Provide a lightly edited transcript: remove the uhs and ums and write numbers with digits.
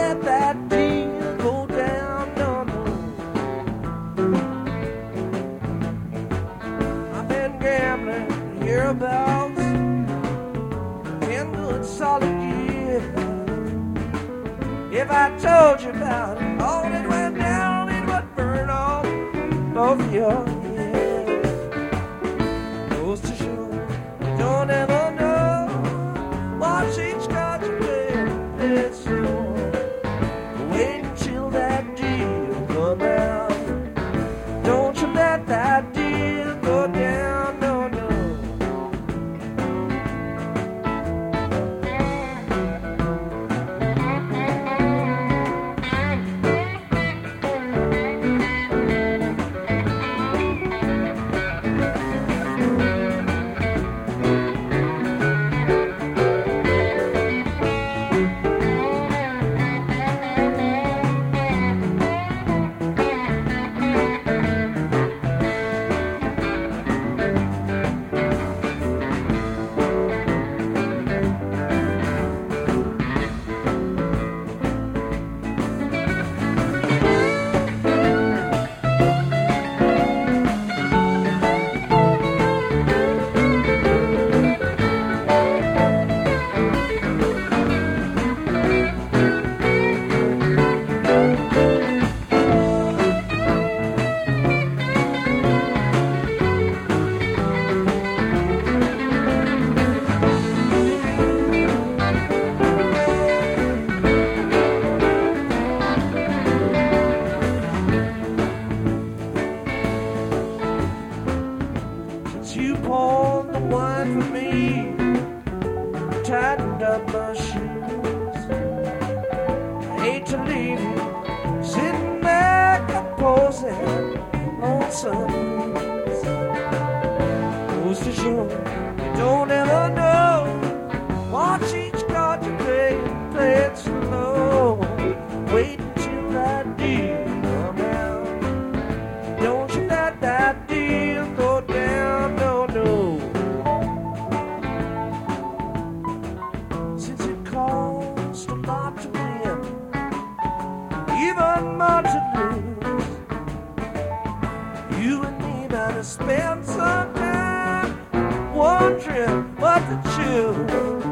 let that deal go down, no, no. I've been gambling hereabouts 10 good solid years. If I told you about it, all that went down, it would burn off both your heads. Goes to show you don't ever know what's each got to pay. It's slow. Wait until that deal come out. Don't you let that deal go down, no, no. You poured the wine for me, tightened up my shoes. I hate to leave you sitting there composing on some breeze. Goes to show you don't ever know. Watch each card you play it slow. Wait until that deal come out. Don't you let that deal go down, no, no. Since it costs a lot to win, even more to lose, you and me better spend some time wondering what to choose.